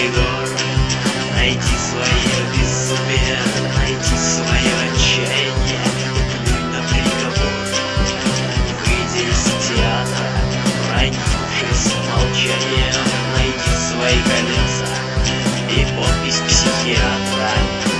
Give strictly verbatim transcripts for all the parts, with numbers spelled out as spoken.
коридор, найди свое безумие, найди свое отчаяние, плюнь на приговор. Выйди из театра, проникнувшись молчанием, найди свои колеса и подпись психиатра.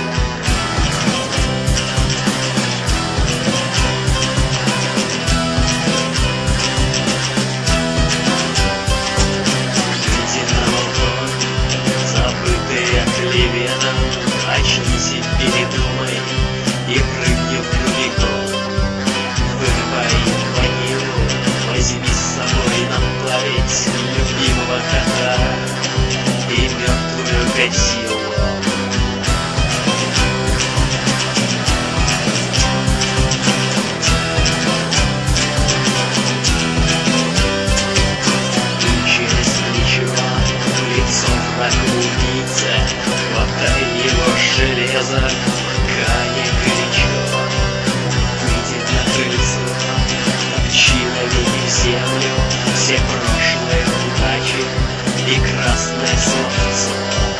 Очнись и передумай, и прыгни в рубикон. Вырывай ванилу, возьми с собой на память любимого кота и мертвую Годзиллу. Через плечо, лицо врага убийца, хватай его железо, пока не горячо. Выйди на крыльцо, топчи навеки землю все прошлые удачи и красное солнце.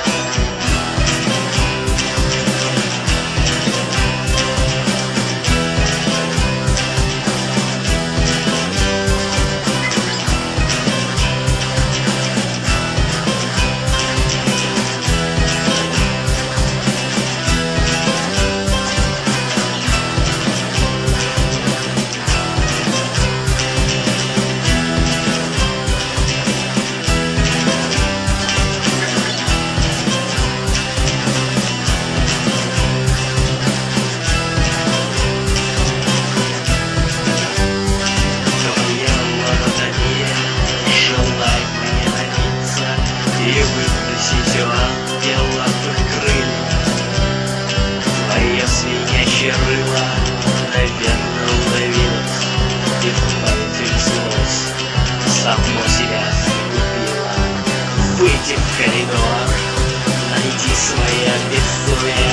И выбросить у ангелов крылья. Твое свинячье рыло, наверное, уловилось, и в памяти взлось, само себя купила. Выйди в коридор, найди свое безумие,